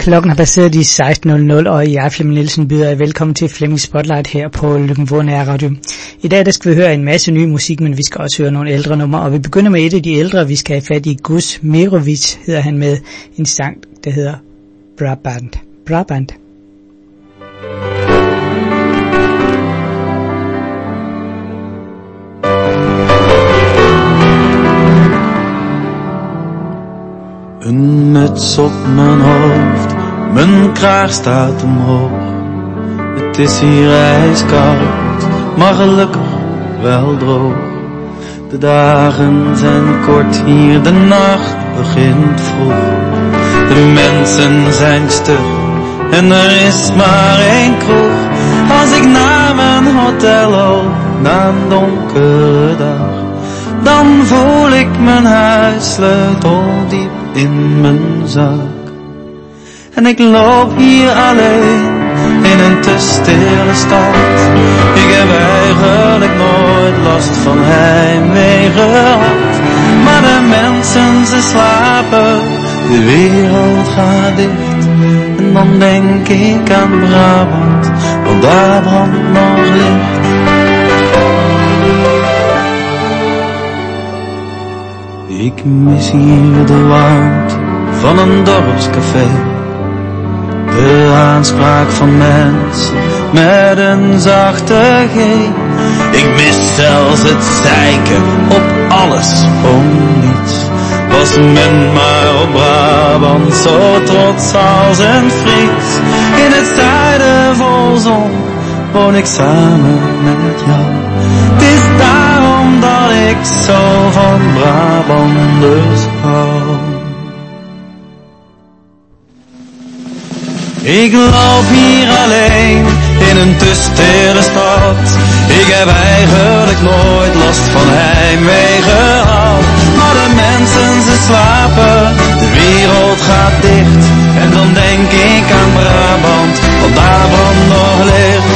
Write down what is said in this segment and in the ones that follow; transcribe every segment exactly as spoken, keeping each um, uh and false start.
Klokken har passeret de seksten nul nul, og jeg, Flemming Nielsen, byder jer velkommen til Flemming Spotlight her på Løkken Nær Radio. I dag der skal vi høre en masse ny musik, men vi skal også høre nogle ældre numre, og vi begynder med et af de ældre. Vi skal have fat i Gus Mirovic, hedder han, med en sang, der hedder Brabant. Brabant. Een muts op mijn hoofd, mijn kraag staat omhoog. Het is hier ijskoud, maar gelukkig wel droog. De dagen zijn kort hier, de nacht begint vroeg. De mensen zijn stug en er is maar één kroeg. Als ik naar mijn hotel loop, na een donkere dag, dan voel ik mijn huissleutel diep in mijn zak. En ik loop hier alleen in een te stille stad. Ik heb eigenlijk nooit last van heimwee gehad. Maar de mensen ze slapen, de wereld gaat dicht. En dan denk ik aan Brabant, want daar brandt nog licht. Ik mis hier de warmte van een dorpscafé. De aanspraak van mensen met een zachte G. Ik mis zelfs het zeiken op alles om niets. Was men maar op Brabant zo trots als een Fries. In het zuiden vol zon woon ik samen met jou. Het is daarom dat ik zo van Brabanders hou. Ik loop hier alleen in een te stille stad. Ik heb eigenlijk nooit last van heimwee gehad. Maar de mensen ze slapen, de wereld gaat dicht. En dan denk ik aan Brabant, want daar brandt nog licht.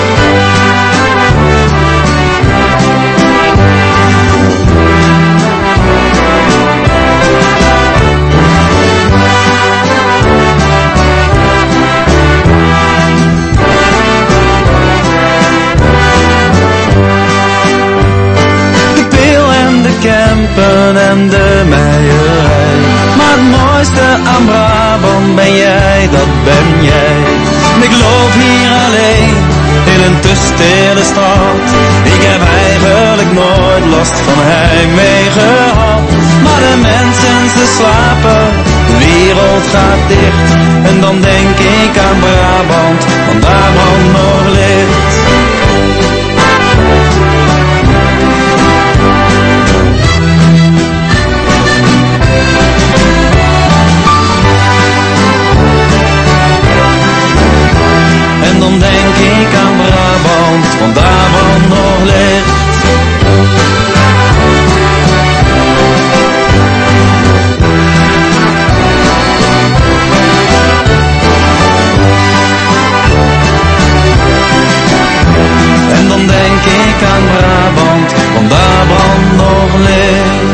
Kempen en de meierij. Maar het mooiste aan Brabant ben jij, dat ben jij. Ik loop hier alleen in een te stille stad. Ik heb eigenlijk nooit last van heimwee gehad. Maar de mensen ze slapen, de wereld gaat dicht. En dan denk ik aan Brabant, want daar brandt nog licht. En dan denk ik aan Brabant, want daar brandt nog licht. En dan denk ik aan Brabant, want daar brandt nog licht.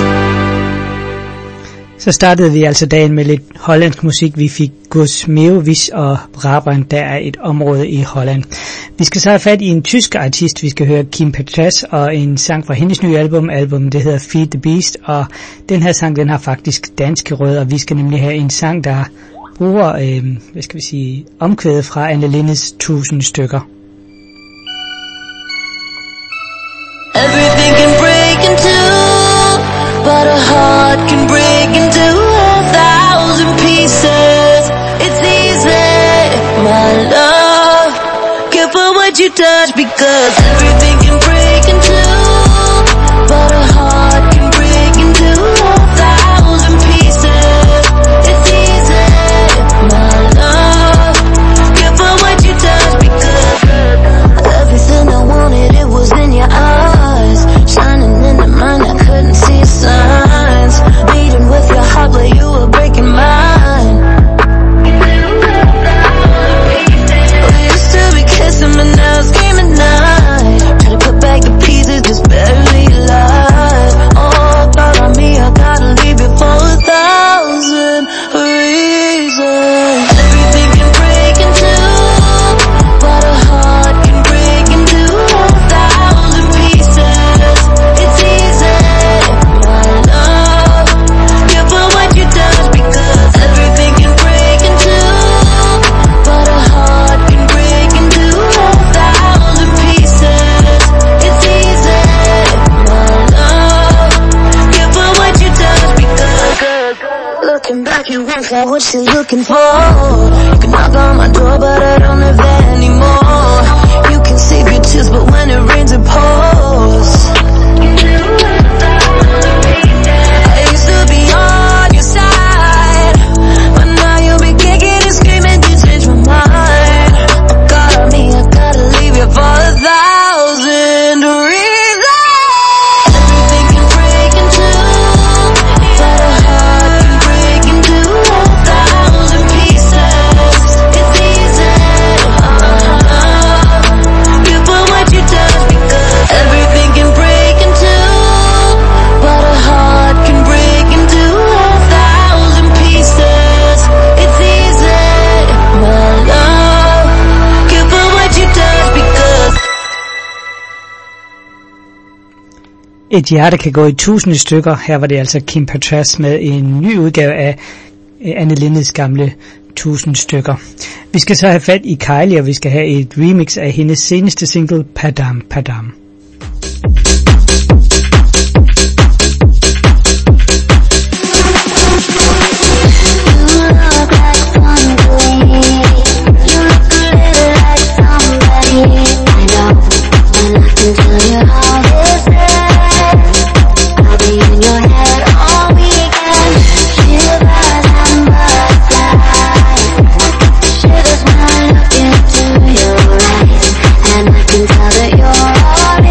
Så startede vi altså dagen med lidt hollandsk musik. Vi fik Gus Mirovic og Brabant, der er et område i Holland. Vi skal så have fat i en tysk artist. Vi skal høre Kim Petras og en sang fra hendes nye album. Album det hedder Feed the Beast, og den her sang den har faktisk danske rødder. Vi skal nemlig have en sang, der bruger øh, hvad skal vi sige, omkvædet fra Anne Lindes Tusind stykker. Everything can break in two, but a heart can break into a thousand pieces. It's easy, my love. Careful what you touch, because everything can break in two, but a heart can break into a thousand pieces. It's easy, my love. Careful what you touch, because everything I wanted, it was in your eyes, shining in the mind, I couldn't see signs. Beating with your heart, but you were breaking mine. We used to be kissing, but now it's game at night. what she's looking for. You can knock on my door, but I don't live there anymore. You can save your tears, but when it rains it pours. I used to be on your side, but now you'll be kicking and screaming to change my mind. Oh God, me, I gotta leave you for a thousand reasons. Et hjerte kan gå i tusinde stykker. Her var det altså Kim Petras med en ny udgave af Anne Lindes gamle Tusind stykker. Vi skal så have fat i Kylie, og vi skal have et remix af hendes seneste single, Padam Padam. And I can tell that you're alright.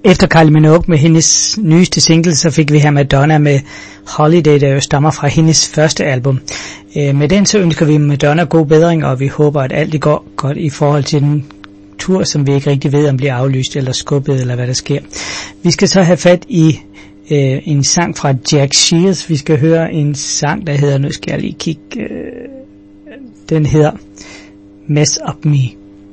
Efter Kylie Minogue med hendes nyeste single, så fik vi her Madonna med Holiday, der jo stammer fra hendes første album. Øh, med den så ønsker vi Madonna god bedring, og vi håber, at alt det går godt i forhold til den tur, som vi ikke rigtig ved, om bliver aflyst eller skubbet, eller hvad der sker. Vi skal så have fat i øh, en sang fra Jack Shears. Vi skal høre en sang, der hedder, nu skal jeg lige kigge, øh, den hedder Mess Up Me.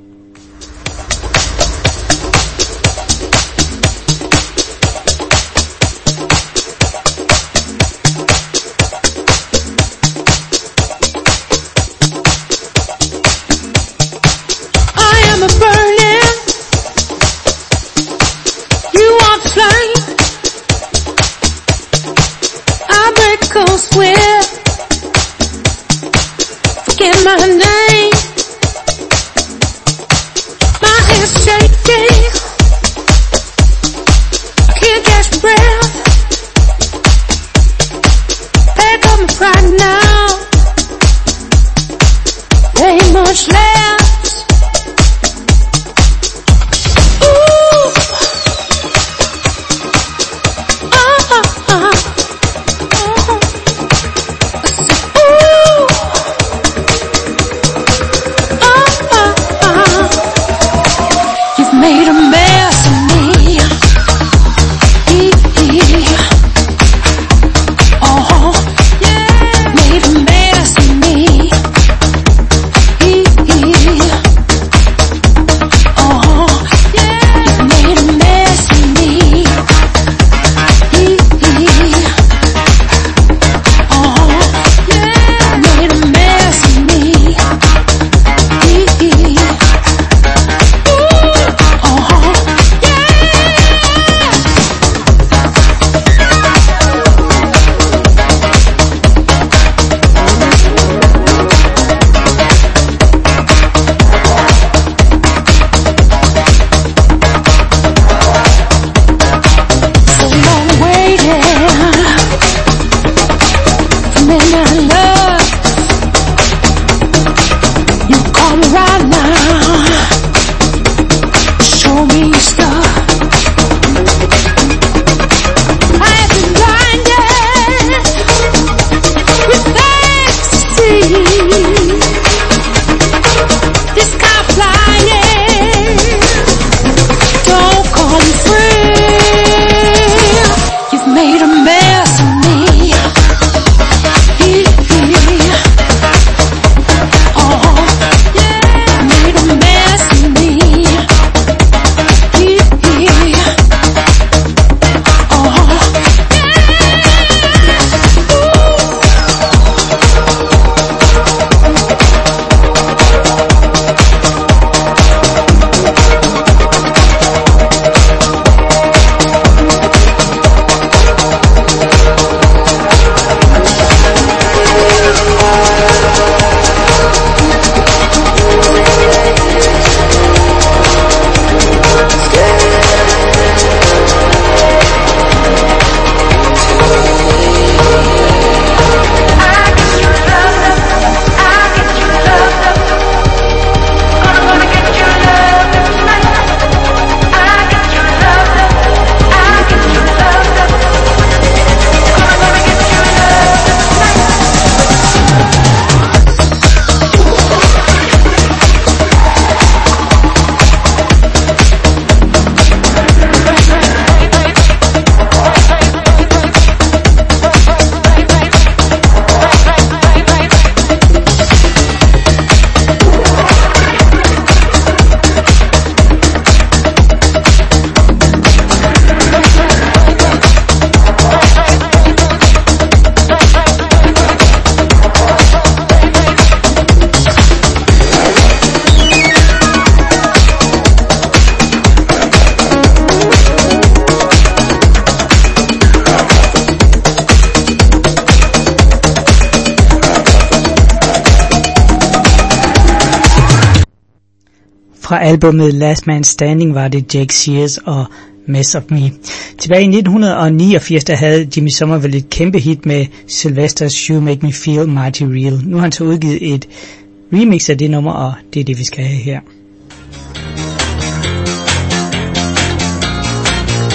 Fra albumet Last Man Standing var det Jack Shears og Mess Up Me. Tilbage i nitten niogfirs der havde Jimmy Somerville et kæmpe hit med Sylvester's You Make Me Feel Mighty Real. Nu har han så udgivet et remix af det nummer, og det er det vi skal have her.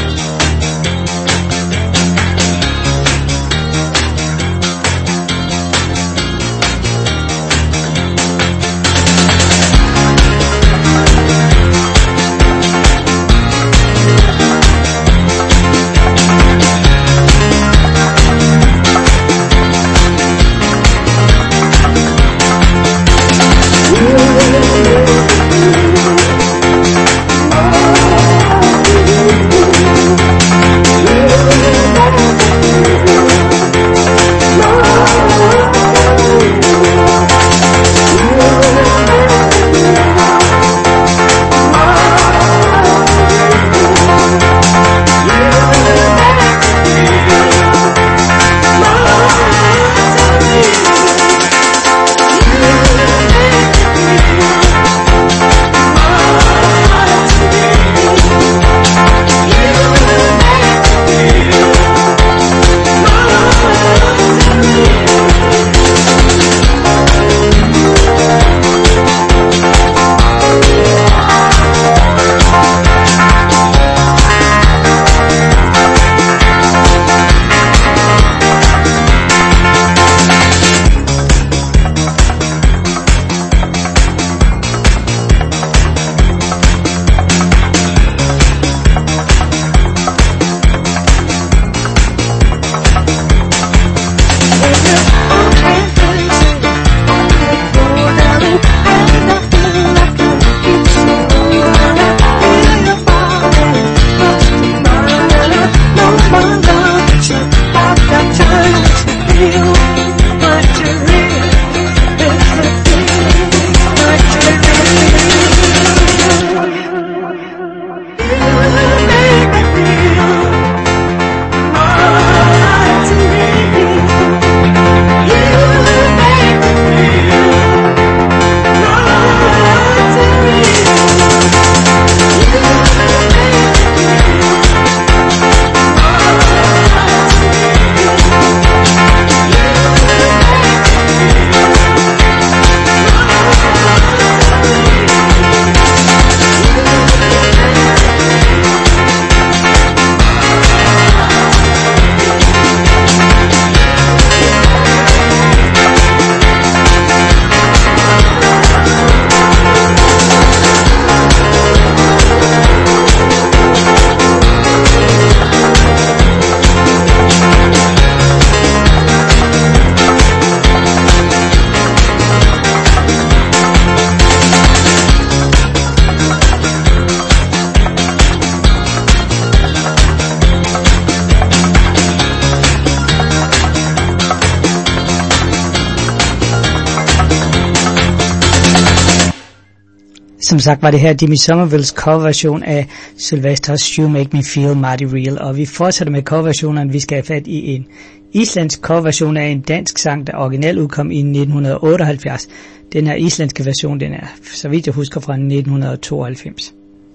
Som sagt var det her Jimmy Somervilles coverversion af Sylvester's You Make Me Feel Mighty Real, og vi fortsætter med coverversionerne. Vi skal have fat i en islandsk coverversion af en dansk sang, der originalt udkom i nitten otteoghalvfjerds. Den her islandske version, den er, så vidt jeg husker, fra nitten tooghalvfems.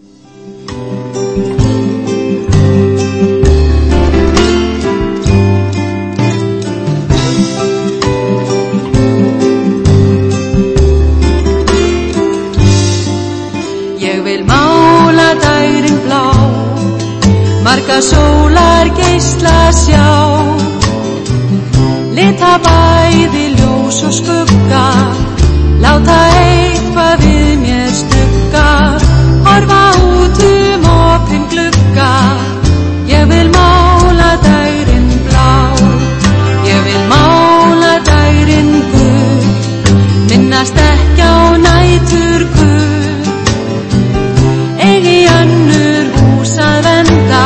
Marga sólar geisla sjá, lita bæði ljós og skugga, láta eitthvað við mér stugga, horfa út um opinn glugga. Ég vil mála daginn blá, ég vil mála daginn gul, minnast ekki á nætur gul, eigi önnur hús að venda,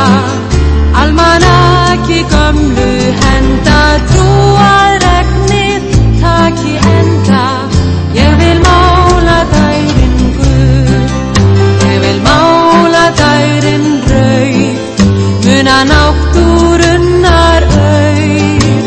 almanaki gömlu henda, trúað regnið taki enda. Ég vil mála daginn gul, ég vil mála daginn rauð, muna náttúrunnar auð.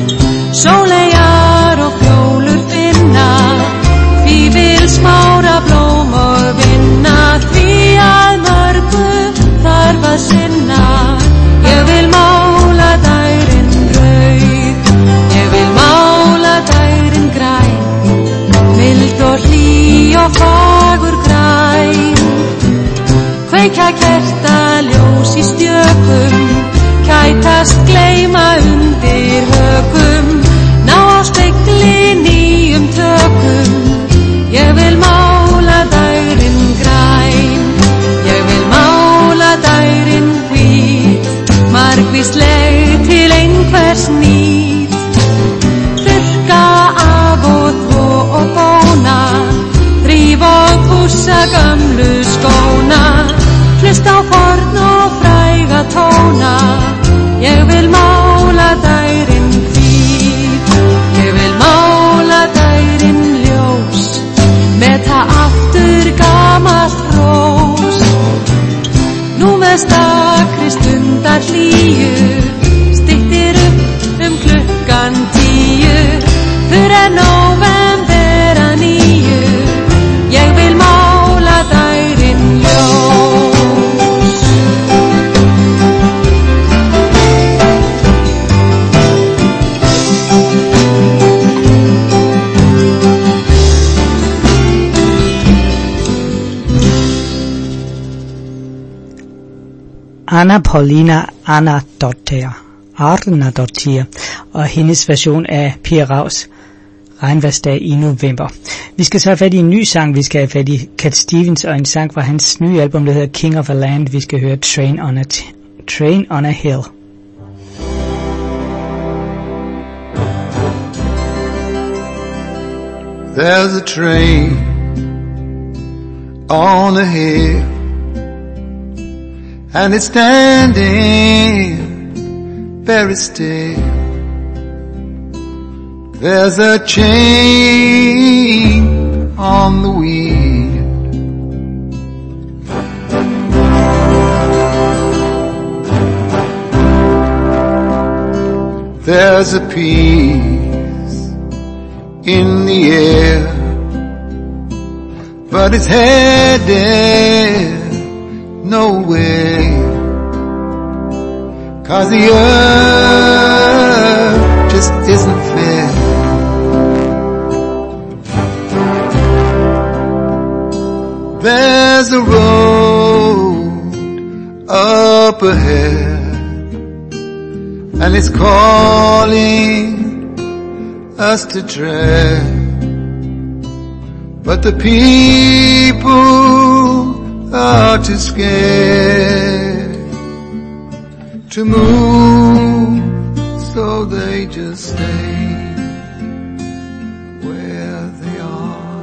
Sóleyjar og fjólur finna, fífil smára blóm og vinna, því að mörgu þarf að sinna. Ég vil mála daginn rauð, ég vil mála daginn græn, mild og hlý og fagur græn. Kveikja kertaljós í stjökum, kætast gleyma undir hökum, ná á spegli nýjum tökum. Ég vil mála daginn græn, ég vil mála daginn hvít, margvísleg til einhvers nýt. Þurrka af og þvo og bóna, þríf og pússa gömlu skóna, hlusta á forn og fræga tóna. Ég vil mála daginn hvít, ég vil mála daginn ljós, meta aftur gamalt hrós. Nú með stakri stundar hlýju, styttir upp um klukkan tíu, fyrir nóvember að nýju. Ég vil mála daginn ljós. Anna Paulina Arnardóttir, Arnardóttir og hendes version af Pia Raus Regnværsdag i november. Vi skal så have fat i en ny sang. Vi skal have fat i Cat Stevens og en sang fra hans nye album, der hedder King of a Land. Vi skal høre Train on a, t- Train on a Hill. There's a train on a hill, and it's standing very still. There's a chain on the wheel, there's a peace in the air, but it's headed nowhere, 'cause the earth just isn't fair. There's a road up ahead, and it's calling us to tread, but the people are too scared to move, so they just stay where they are.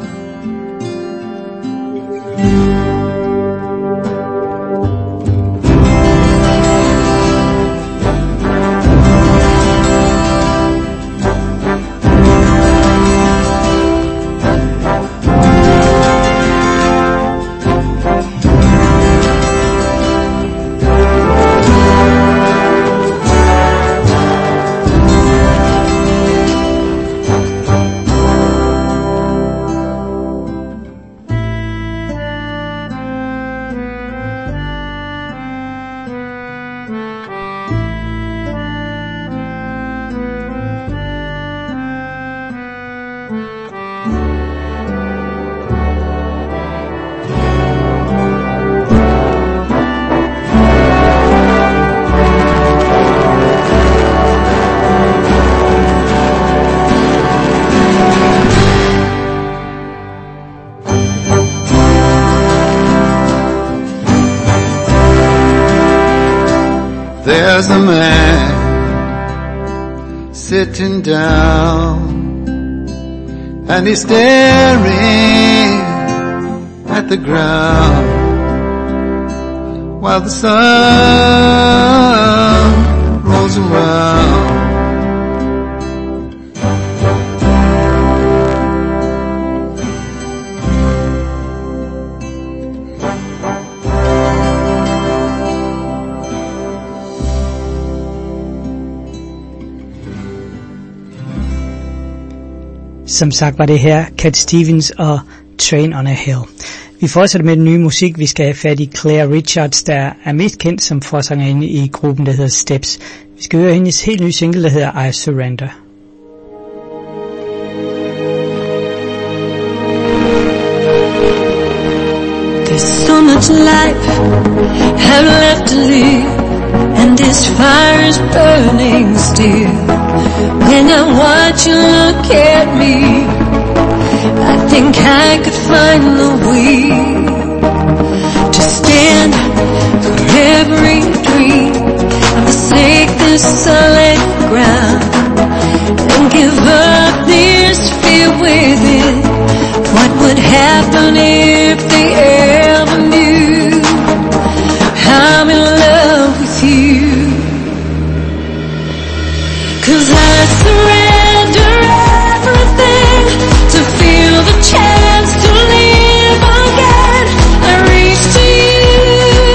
There's a man sitting down, and he's staring at the ground while the sun rolls around. Som sagt var det her Cat Stevens og Train on a Hill. Vi fortsætter med den nye musik. Vi skal have fat i Claire Richards, der er mest kendt som forsangerinde i gruppen, der hedder Steps. Vi skal høre hendes helt nye single, der hedder I Surrender. There's so much life have left to live, and this fire is burning still. When I watch you look at me, I think I could find the way to stand for every dream and forsake this solid ground and give up this fear within. What would happen if they ever knew I'm in love with you? 'Cause I surrender everything to feel the chance to live again. I reach to you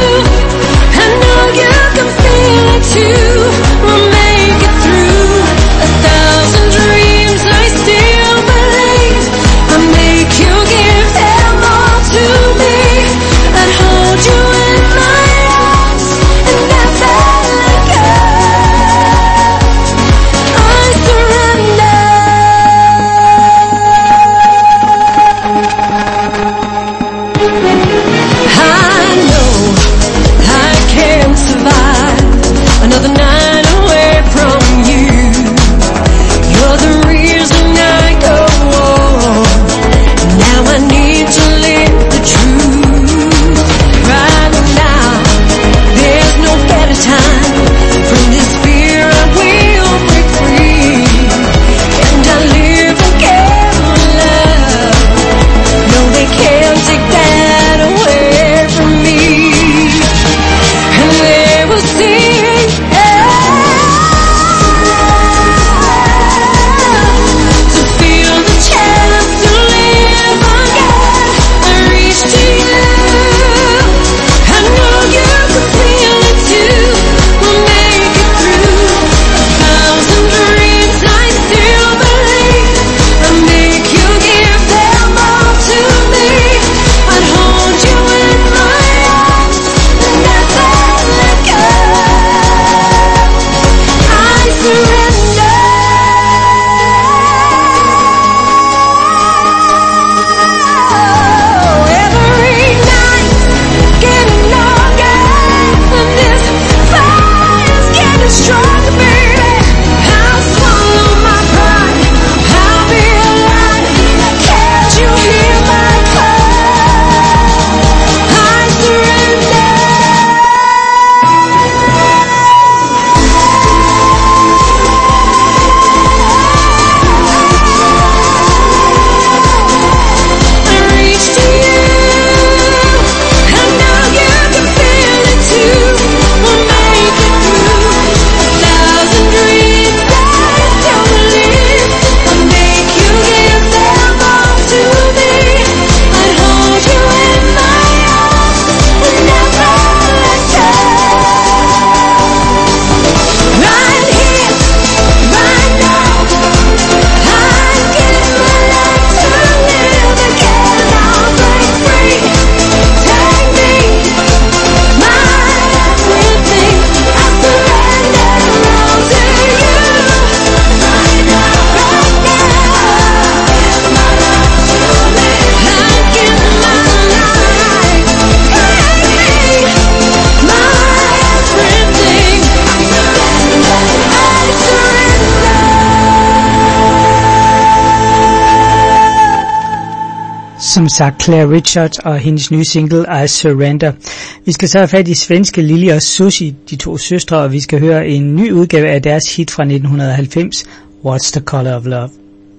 som sagt Claire Richards og hendes nye single I Surrender. Vi skal så have fat i svenske Lili og Susie, de to søstre, og vi skal høre en ny udgave af deres hit fra nitten halvfems, What's the Color of Love?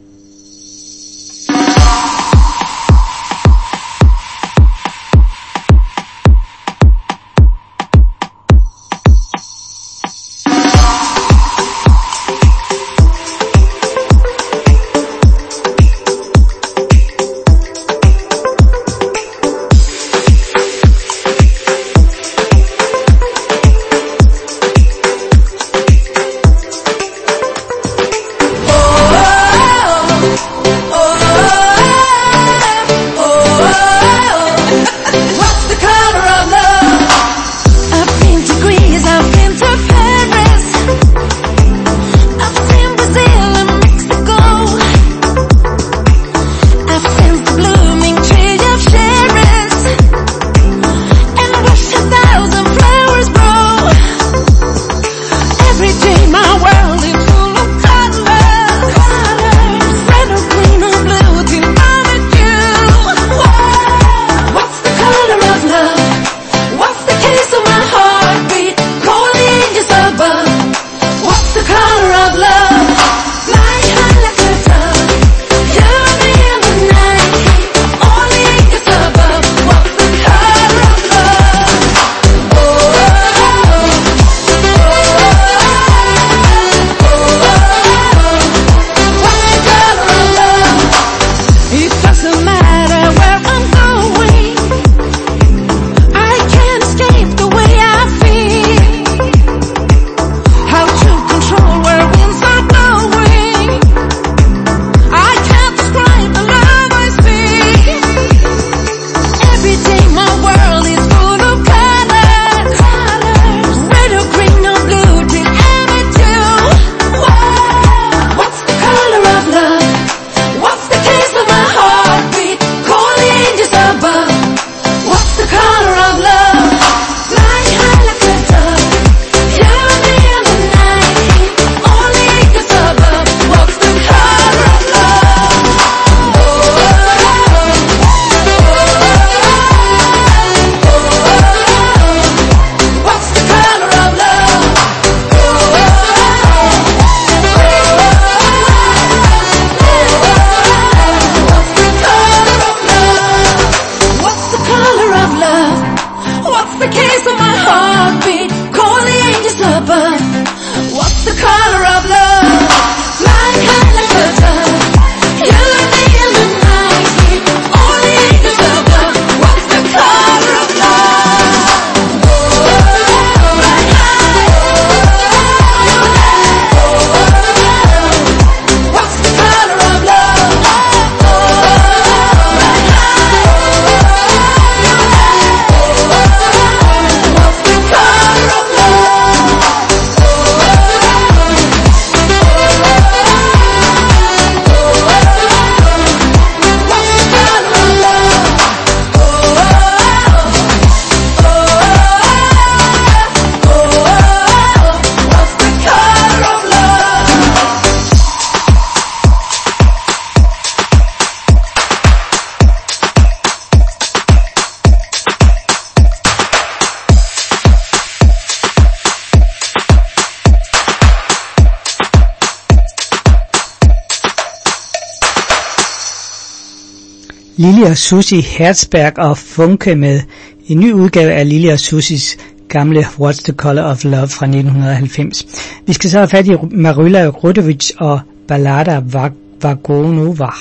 Lili og Susie Herzberg og Funke med en ny udgave af Lili og Susies gamle What's the Color of Love fra nitten halvfems. Vi skal så have fat i Maryla Rudovic og Ballada Vagonova.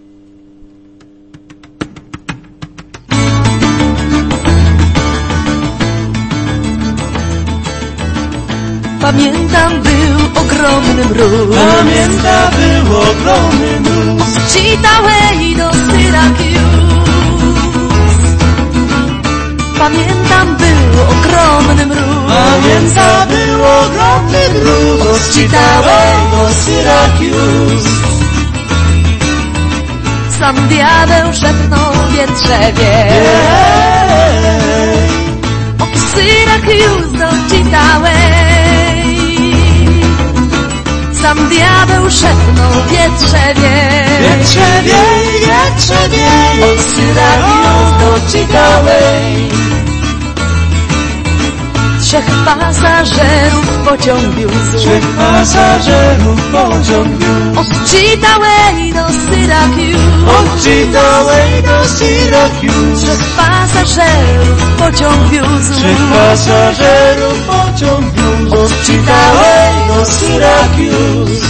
Pamiętam, był ogromny mróz. Pamiętam, był ogromny mróz. Od Chitaway do Syracuse. Pamiętam, był ogromny mróz. Pamiętam, był ogromny mróz. Od Chitaway do Syracuse. Sam diabeł szepnął wietrze wie. Od Syracuse do Chitaway. sam diabeł szepnął wietrze wiej. Wietrze wiej, wietrze wiej, od Syrakius do Chitałej. Trzech pasażerów pociąg wiózł, trzech pasażerów pociąg wiózł, od Chitałej do Syrakius, od Chitałej do Syrakius. trzech pasażerów pociąg wiózł, trzech pasażerów pociąg wiózł, od Chitałej do Syrakius.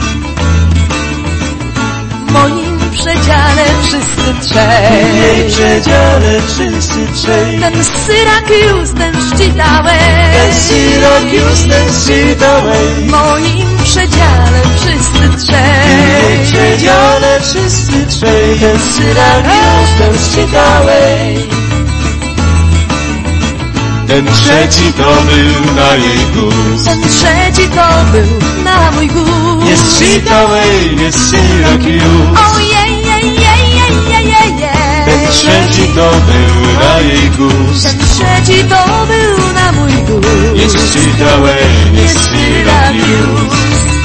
W moim przedziale wszyscy trzej, W jej przedziale wszyscy trzej, ten Syrakius, ten Chitałej, ten Syrakius, ten Chitałej. w moim przedziale wszyscy W jej trzej, przedziale wszyscy trzej, ten Syrakius, ten Chitałej. Ten trzeci to był na jej gust, ten trzeci to był na mój gust. jest Chitałej, jest Syrakius. Ojej, jej, jej, jej, jej, jej, jej. Ten trzeci to był na jej gust, Ten trzeci to był na mój gust. jest Chitałej, jest Syrakius.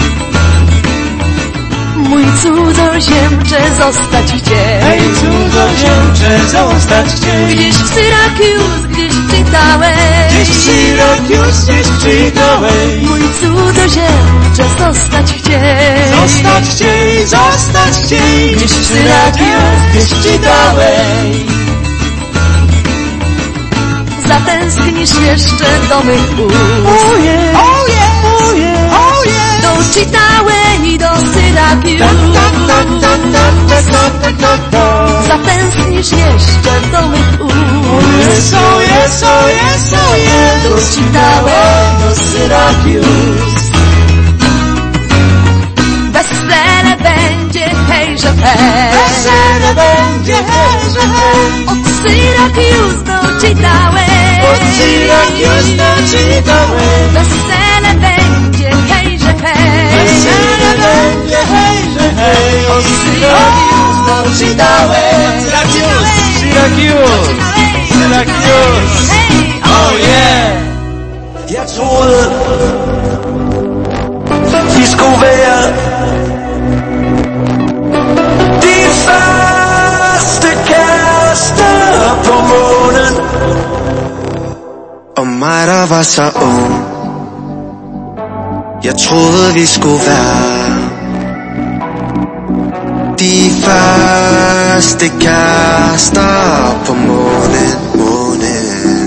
Mój cudzoziemcze zostać chciej, Hej, cudzoziemcze, zostać chciej. gdzieś w Syrakius, gdzieś w Chitałej. Gdzieś w Syrakius, gdzieś w Chitałej. Mój cudzoziemcze zostać chciej, Zostać chciej, zostać chciej. gdzieś w Syrakius, gdzieś w Chitałej. zatęsknisz jeszcze do mych ust. Oje, oje, oje, oje. Do Chitałej, do Syrakius. Tak, tak, tak, tak, tak, tak, tak, tak, tak. Zatęsknisz jeszcze do mych ust. Jest, o jest, o jest, o jest. Do Chitałej, do Syrakius. wesele będzie, hejże hej. Wesele będzie, hej, że hej. Od Syrakius do Chitałej. Od Syrakius do Chitałej. Wesele będzie, hejże hej. Wesele będzie, hej, że hej. Od Syrakius do Chitałej. Syrakius, Syrakius, Syrakius. Hej, Oh yeah. Jeg troede, vi skulle være de første kærester på månen. Og mig, der var så ung. Jeg troede, vi skulle være de første kærester på månen, månen.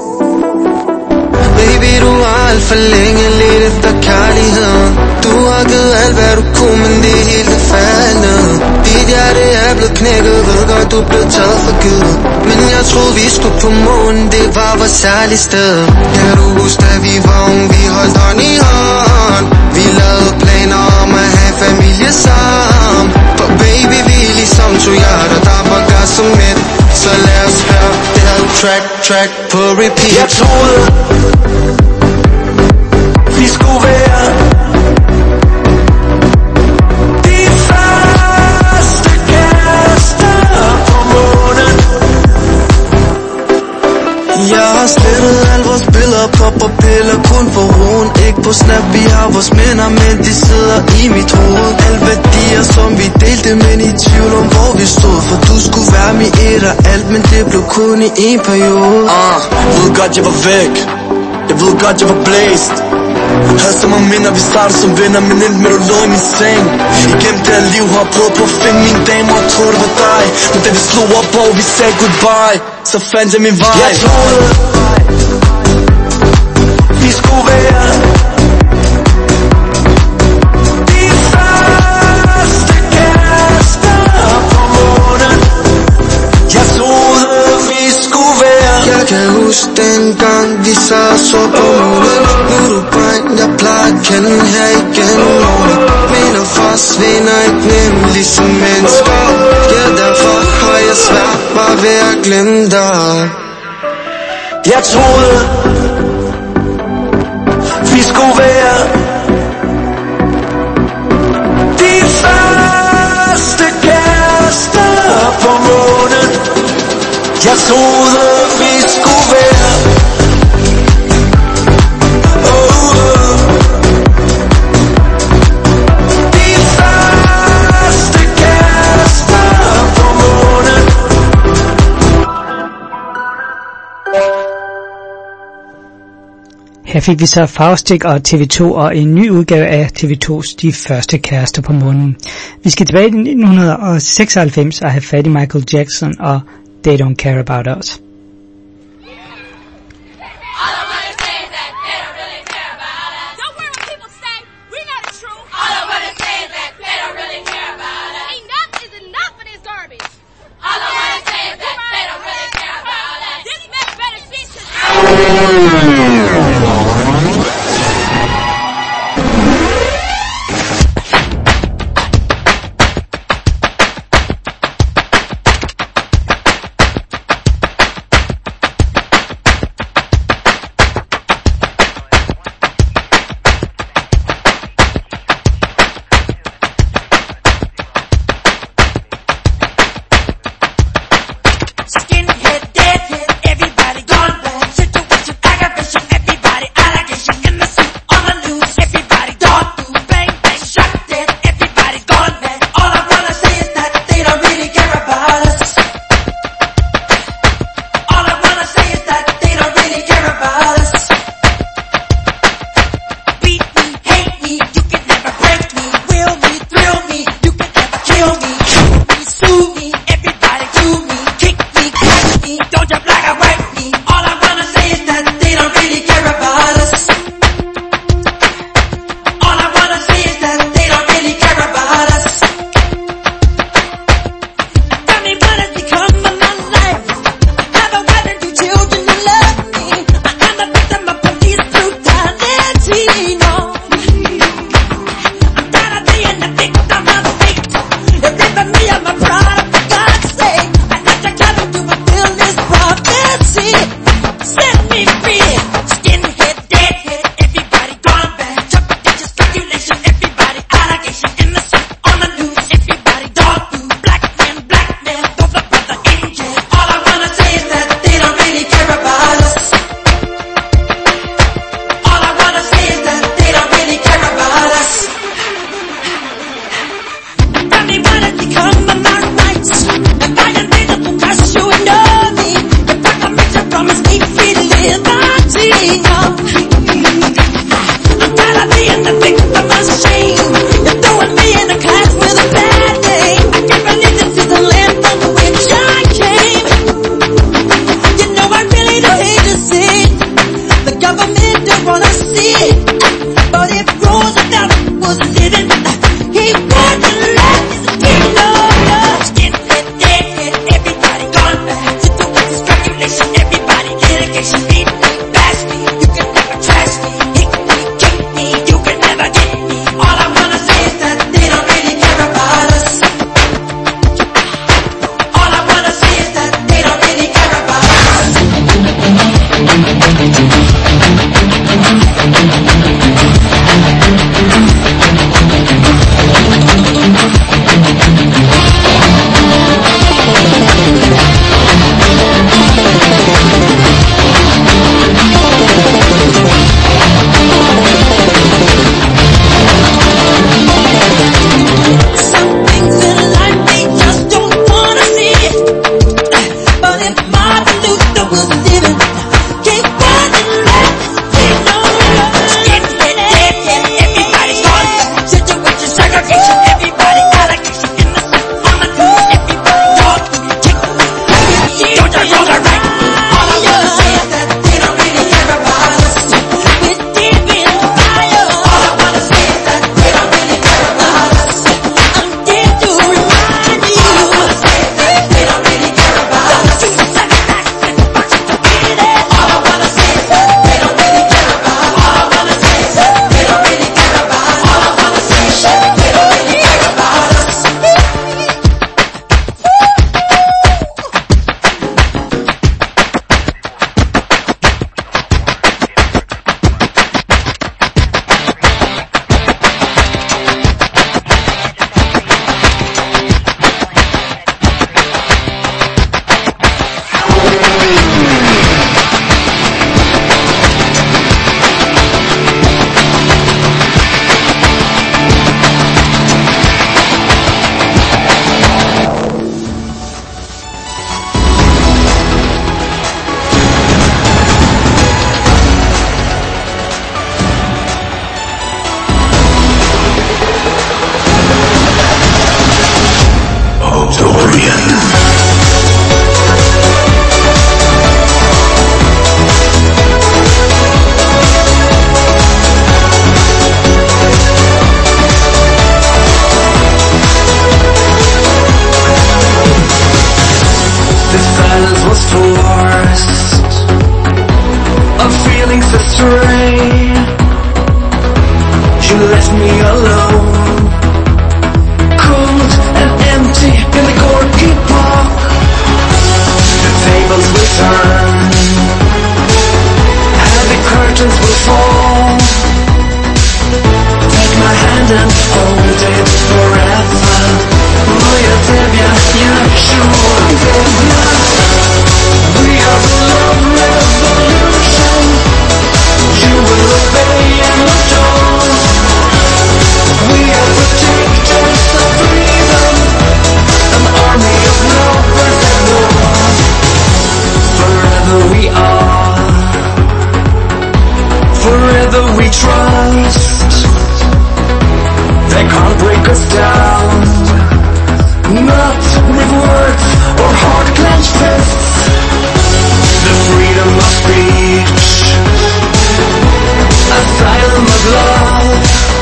Baby, du har alt for længe let efter kærligheden. Du har givet alt, hvad du kunne, men det er helt faldet. Dit hjerte er blevet knækket, ved godt, du blev taget for givet. Men jeg troede, vi skulle på månen, det var vores særlige sted. Kan du huske, da vi var unge, vi holdt hånd i hånd. Vi lavede planer om at have familie sammen. For baby, vi er ligesom to hjerter, der var gas som et. Så lad os høre det her track, track på repeat. Jeg troede, vi skulle være de første kærester på månen. Jeg har slettet alle vores billeder, popper piller kun for roen. Ikke på Snap, vi har vores minder, men de sidder i mit hoved. Alle værdier, som vi delte, men i tvivl om hvor vi stod. For du skulle være mit et og alt, men det blev kun i en periode. Ah, uh, ved godt jeg var væk, jeg ved godt jeg var blæst. Havde så mange minder, vi startede som venner, men endte med du lå i min seng. Igennem det her liv har jeg prøvet på at finde mine damer og troede det var dig. Men da vi slog op, og vi sagde goodbye, så fandt jeg min vej. Jeg troede, vi skulle være de første kærester på månen. Jeg troede, vi skulle være. Jeg kan huske dengang, vi sad og så på månen. Nu er du brænd, jeg plejer at kende her igen morgen. Mener forsvinder ikke nemt, ligesom mennesker. Ja, derfor har jeg svært bare ved at glemme dig. Jeg troede, vi skulle være de første kærester på månen. Jeg troede, vi skulle være oh, oh. Her fik vi så Faustik og T V to og en ny udgave af T V to's De første kærester på månen. Vi skal tilbage til nitten seksoghalvfems og have fat i Michael Jackson og They Don't Care About Us. Thank you. astray. You left me alone, cold and empty in the Gorky Park. The tables will turn, heavy curtains will fall. Take my hand and hold it forever. Moja ciebie, ja siłam ciebie. We are the love revolution. You will obey and adore. We are protectors of freedom, an army of lovers and more. Forever we are, forever we trust. They can't break us down, not with words or hard clenched fists. The freedom of speech, asylum of love.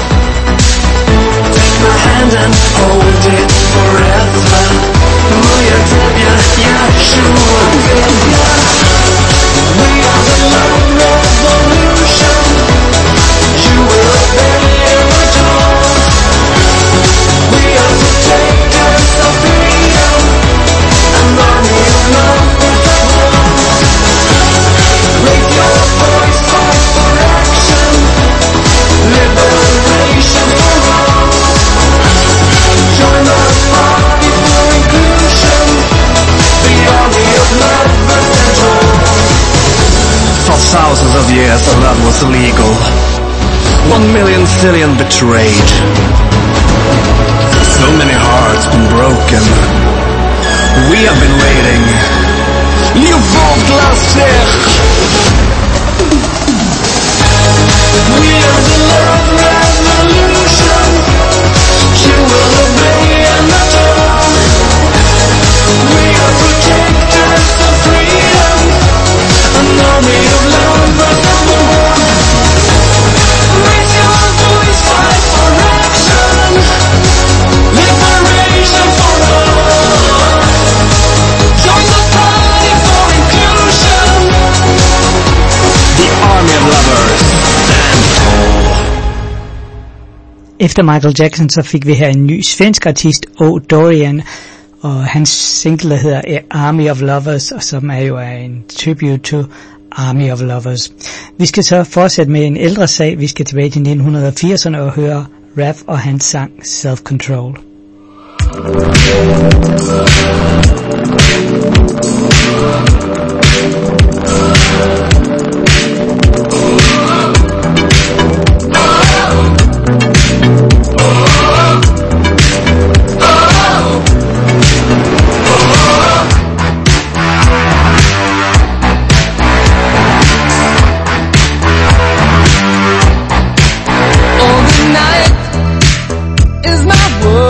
Take my hand and hold it forever. Moja ciebie, ja siłam ciebie. We are the love revolution. You will obey and adore. We are protectors of freedom, an army of lovers and war. Raise your voice, fight for action, liberation for all. Join our party for inclusion, the army of lovers and all. For thousands of years the love was illegal. One million zillion betrayed. So many hearts been broken. We have been waiting. Ljubov glaser. We are the love revolution. You will obey and adore. We are protectors of freedom, an army of lovers and more. Raise your voice, fight for action, liberation for all. Join the party for inclusion, the army of lovers and all. Efter Michael Jackson så fik vi her en ny svensk artist, O. Dorian, og hans single der hedder Army of Lovers, og som er jo en tribute to Army of Lovers. Vi skal så fortsætte med en ældre sag. Vi skal tilbage til nitten firserne og høre Raph og hans sang Self Control.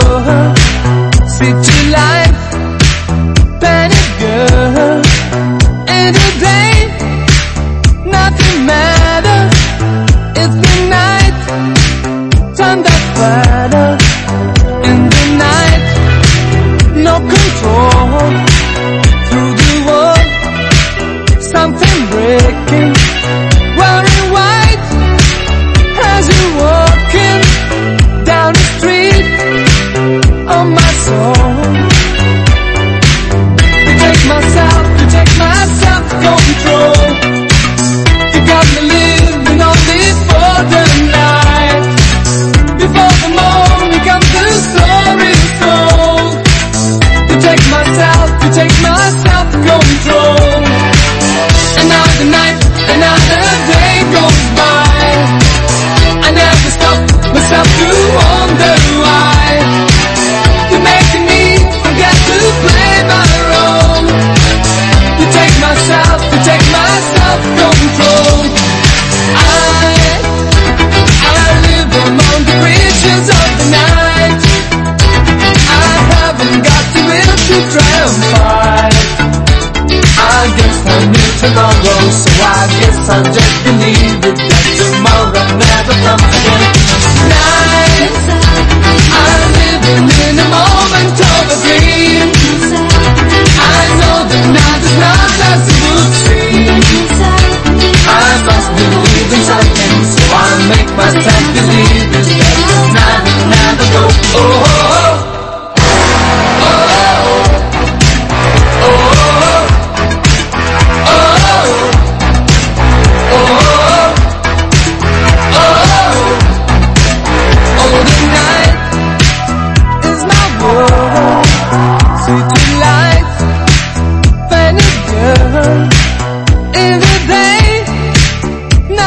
City life, panic girl.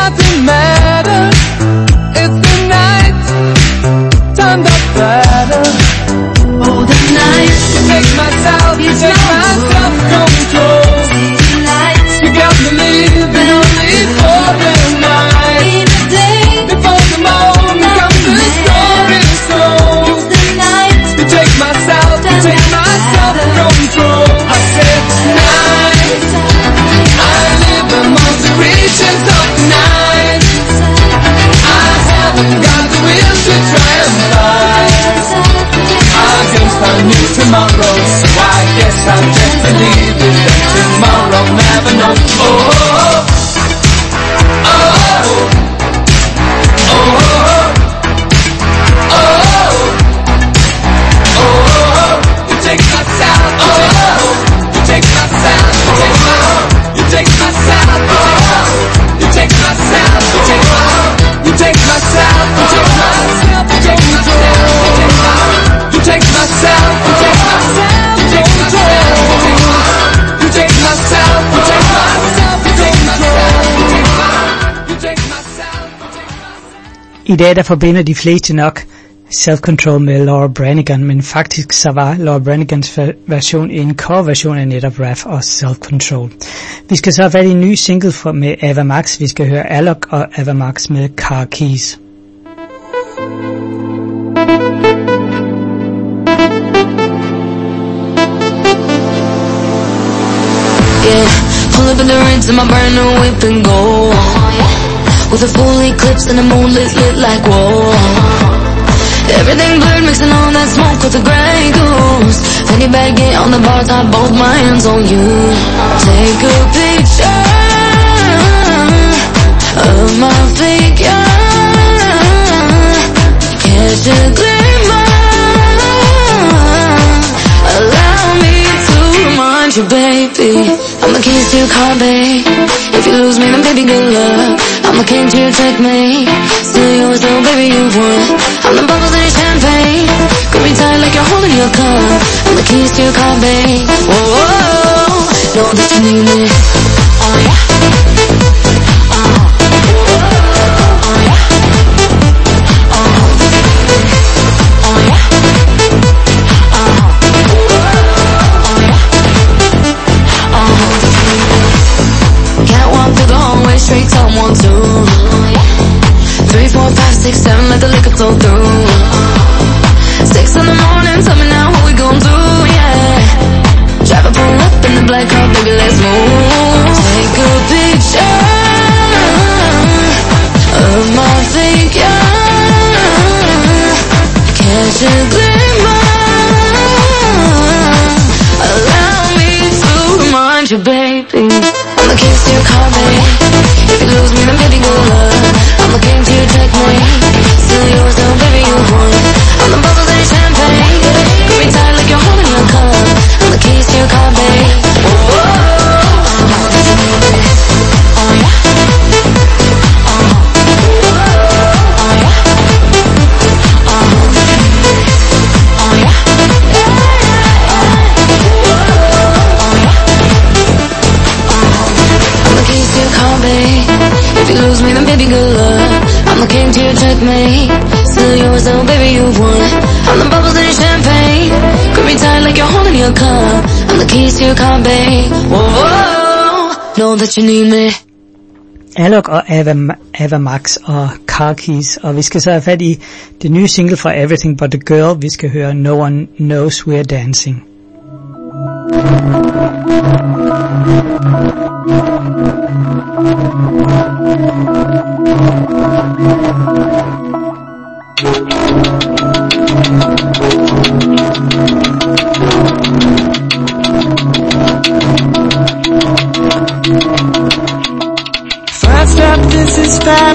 doesn't matter. It's the night, turned up better. Oh, the night. You take myself, you take my self-control. You got me living only for the night. Before the morning comes the story slow. You take myself, you take my self-control. I said night, I live amongst the creatures of the night. I haven't got the will to try and fight against a new tomorrow, so I guess I'll just believe it that tomorrow never knows. Oh, oh, oh, oh, oh, oh, oh, you take my sound, oh, you take my sound, you take my, you take my sound, oh, you take my sound, you take my, you take my sound, you take my, you take my sound, you take my. You take myself, you take myself, you take myself, you take my, you take myself, you take myself, you take myself, you take my, you take myself, you take myself. I dag der forbinder de fleste nok Self-Control med Laura Branigan, men faktisk så var Laura Branigans version en coverversion af netop Raph og Self-Control. Vi skal så have fat i en ny single med Ava Max. Vi skal høre Alok og Ava Max med Car Keys. Yeah, pull up in the rinse in my brand new whip and go. With a full eclipse and the moon lit lit like whoa. Everything blurred, mixing all that smoke with the Grey Goose. Fanny bag, get on the bar top, both my hands on you. Take a picture of my figure. Catch a glimmer. Allow me to remind you, baby. I'm the keys to your car, babe. If you lose me, then baby, good luck. I'm the king to your checkmate. Still yours, though, baby, you won. I'm the bubbles in your champagne. Grip me tight like you're holding your cup. I'm the keys to your car, babe. Whoa, whoa, know that you need me. Oh, yeah. Oh, oh, yeah. Oh, oh, yeah. Straight to one, two, three, four, five, six, seven, let the liquor flow through. Six in the morning, tell me now what we gon' do, yeah. Drive a pull up in the black car, baby, let's move. Take a picture of my figure. Catch a glimmer. Allow me to remind you, baby. I'm the keys to your car, baby. If you lose me, then baby, good luck. I'm the king to your checkmate. Still yours, though, baby, you won. I'm the bubbles in your champagne. Grip me tight like you're holding your cup. I'm the keys to your car, babe. Whoa, whoa. Oh, yeah. Oh, oh, yeah. Oh, oh, yeah. If you lose me, then baby, good luck. I'm the king to your checkmate. Still yours, though, baby, you won. I'm the bubbles in your champagne. Grip me tight like you're holding your cup. I'm the keys to your car, babe. Whoa, whoa, know that you need me. Alok og Ava, Ava Max og Car Keys, og vi skal så have fat i det nye single fra Everything But The Girl. Vi skal høre No One Knows We're Dancing. First up, this is fab